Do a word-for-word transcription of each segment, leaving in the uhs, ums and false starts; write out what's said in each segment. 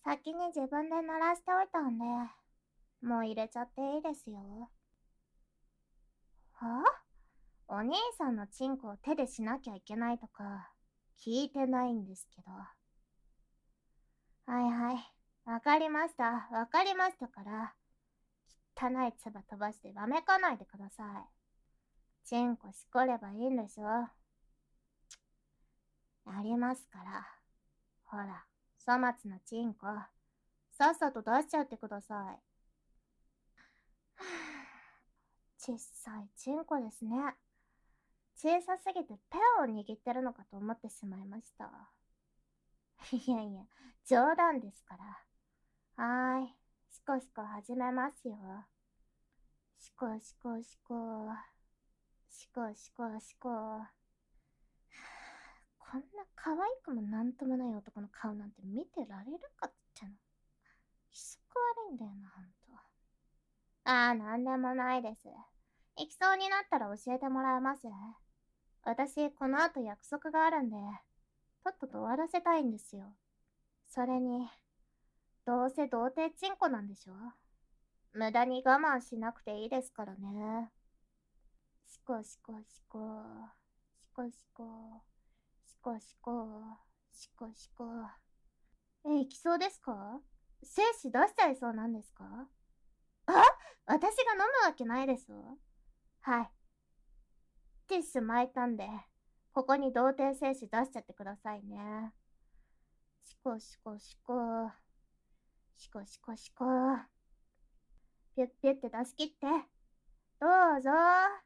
先に自分で鳴らしておいたんで、もう入れちゃっていいですよ。はあ？お兄さんのチンコを手でしなきゃいけないとか、聞いてないんですけど。はいはい。わかりました。わかりましたから。汚い唾飛ばしてわめかないでください。チンコしこればいいんでしょ。やりますから。ほら、粗末なチンコ、さっさと出しちゃってください。小さいチンコですね。小さすぎてペンを握ってるのかと思ってしまいました。いやいや、冗談ですから。はーい、シコシコ始めますよ。シコシコシコ、シコシコシコ。こんな可愛くもなんともない男の顔なんて見てられるかっての。気色悪いんだよな、ほんと。ああ、なんでもないです。行きそうになったら教えてもらえます？私、この後約束があるんで、とっとと終わらせたいんですよ。それに、どうせ童貞チンコなんでしょ？無駄に我慢しなくていいですからね。シコシコシコ、シコシコ、シコシコ、シコシコ。え、行きそうですか？精子出しちゃいそうなんですか？あ、私が飲むわけないですわ。はい。ティッシュ巻いたんで、ここに童貞精子出しちゃってくださいね。シコシコシコ、シコシコシコ。ピュッピュッって出し切って。どうぞ。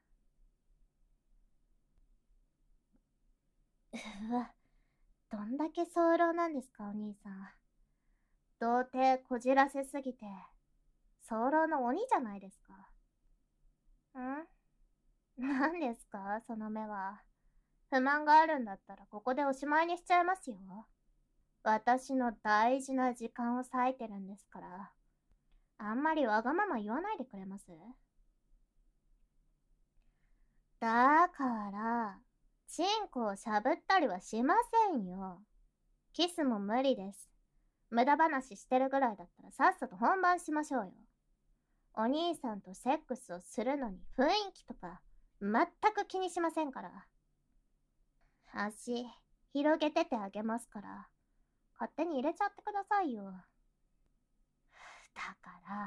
うわ、どんだけ早漏なんですか、お兄さん。童貞こじらせすぎて、早漏の鬼じゃないですか。ん？何ですか、その目は。不満があるんだったらここでおしまいにしちゃいますよ。私の大事な時間を割いてるんですから。あんまりわがまま言わないでくれます？だから、チンコをしゃぶったりはしませんよ。キスも無理です。無駄話してるぐらいだったらさっさと本番しましょうよ。お兄さんとセックスをするのに雰囲気とか全く気にしませんから。足、広げててあげますから、勝手に入れちゃってくださいよ。だから、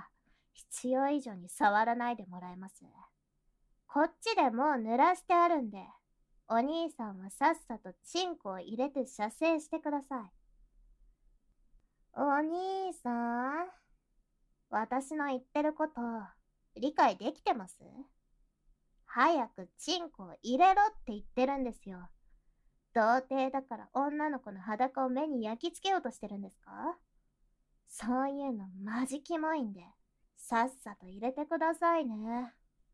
必要以上に触らないでもらえます？こっちでもう濡らしてあるんで、お兄さんはさっさとチンコを入れて射精してください。お兄さん、私の言ってること、理解できてます？早くチンコを入れろって言ってるんですよ。童貞だから女の子の裸を目に焼き付けようとしてるんですか？そういうのマジキモいんで、さっさと入れてくださいね。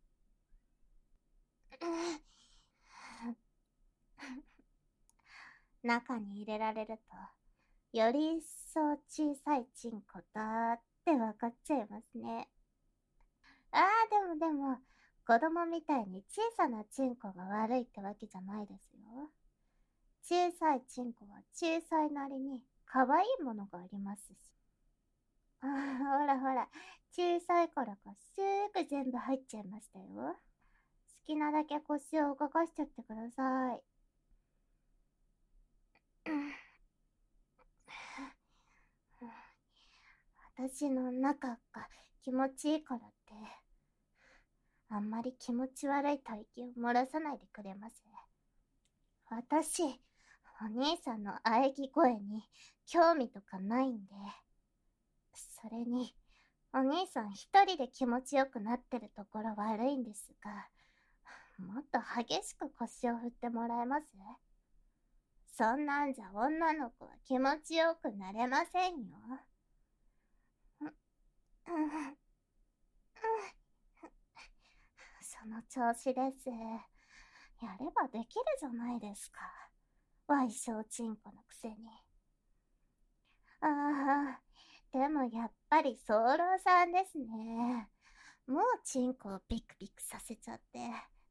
中に入れられると、より一層小さいチンコだって分かっちゃいますね。ああ、でもでも、子供みたいに小さなチンコが悪いってわけじゃないですよ。小さいチンコは小さいなりに可愛いものがありますし。ああ、ほらほら、小さいからかすぐ全部入っちゃいましたよ。好きなだけ腰を動かしちゃってください。私の中が気持ちいいからって、あんまり気持ち悪い吐息を漏らさないでくれます？私、お兄さんの喘ぎ声に興味とかないんで。それに、お兄さん一人で気持ちよくなってるところ悪いんですが、もっと激しく腰を振ってもらえます？そんなんじゃ女の子は気持ちよくなれませんよ。うん、うん、その調子です。やればできるじゃないですか。わい小チンコのくせに。ああ、でもやっぱり早漏さんですね。もうチンコをビクビクさせちゃって。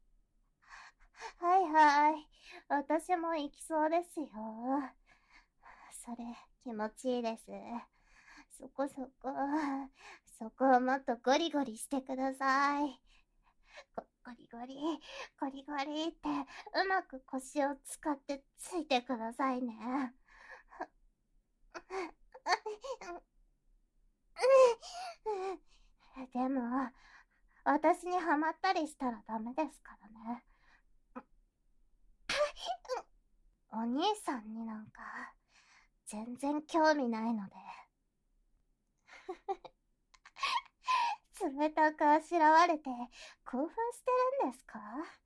はいはい。私も行きそうですよ。それ、気持ちいいです。 そこそこ、そこをもっとゴリゴリしてください。ゴゴリゴリ、ゴリゴリって、うまく腰を使ってついてくださいね。でも、私にハマったりしたらダメですからね。お兄さんになんか、全然興味ないので。冷たくあしらわれて興奮してるんですか？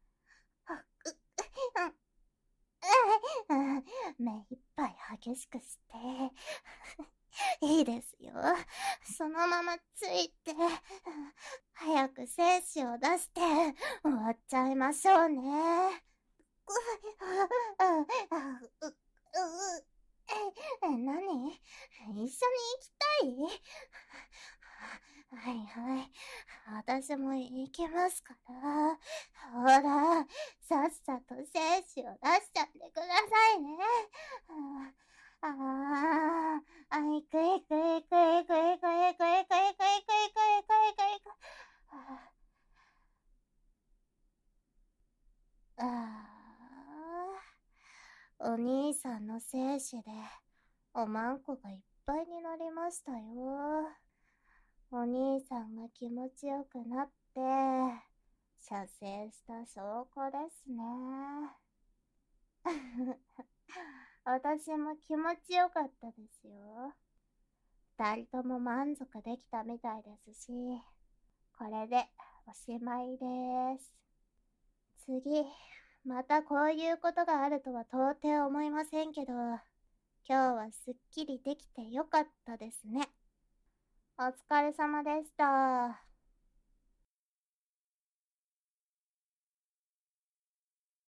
目いっぱい激しくしていいですよ。そのままついて早く精子を出して終わっちゃいましょうね。何？一緒に行きたい？はいはい。私も行きますから。ほら、さっさと精子を出しちゃってくださいね。ああ、あいくいくいくいくいくいくいくいくいくいくいくいくいく。ああ、お兄さんの精子でおまんこがいっぱいになりましたよ。お兄さんが気持ちよくなって射精した証拠ですね。私も気持ちよかったですよ。二人とも満足できたみたいですし、これでおしまいです。次、またこういうことがあるとは到底思いませんけど、今日はすっきりできてよかったですね。お疲れ様でした。